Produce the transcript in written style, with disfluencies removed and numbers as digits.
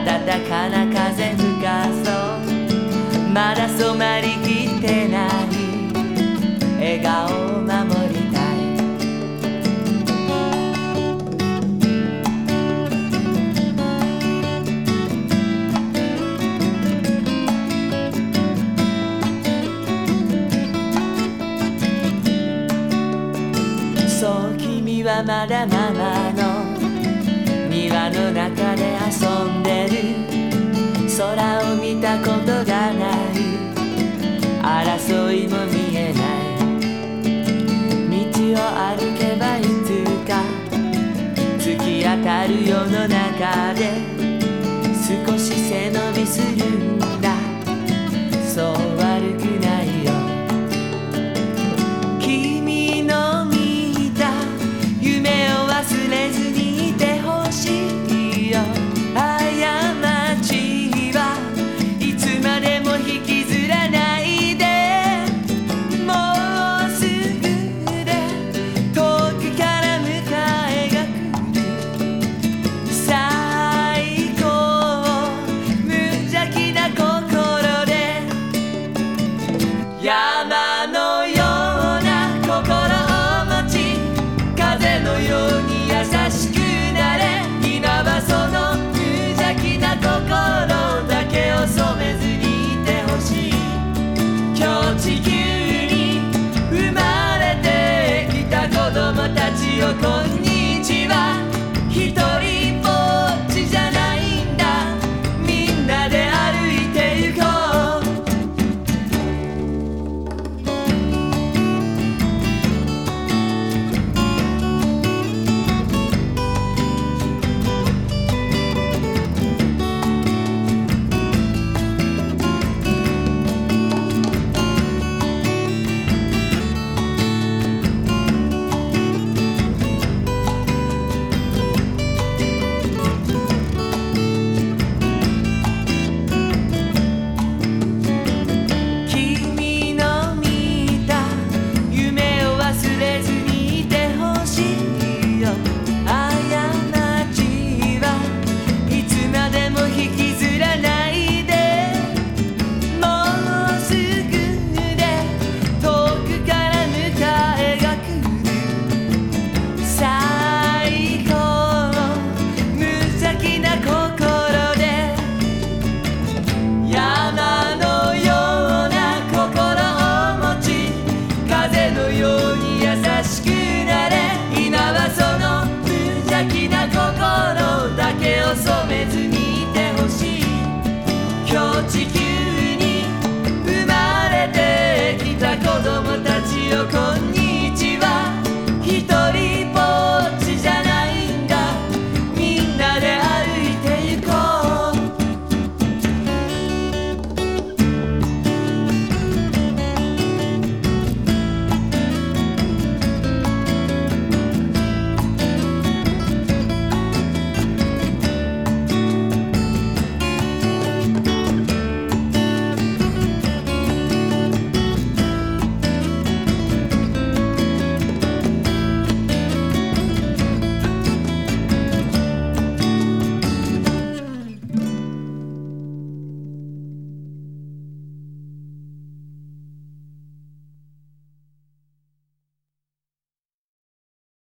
暖かな風吹かそうまだ染まりきってない笑顔を守りたいそう君はまだママの庭の中で遊んでる空を見たことがない争いも見えない道を歩けばいつか突き当たる世の中で少し背伸びするんだそう悪くないよ君の見た夢を忘れずにいてほしいよ過ちはいつまでも引きずらないでもうすぐで遠くから迎えが来る最高無邪気な心で山のような心を持ち風のように優しくなれ今はその無邪気な心だけを染めずにいてほしい今日地球に生まれてきた子供たちよこんにちは一人ぼっちじゃないんだみんなで歩いてゆこう染めずにいてほしい今日地球に生まれてきた子供たちよこんにちは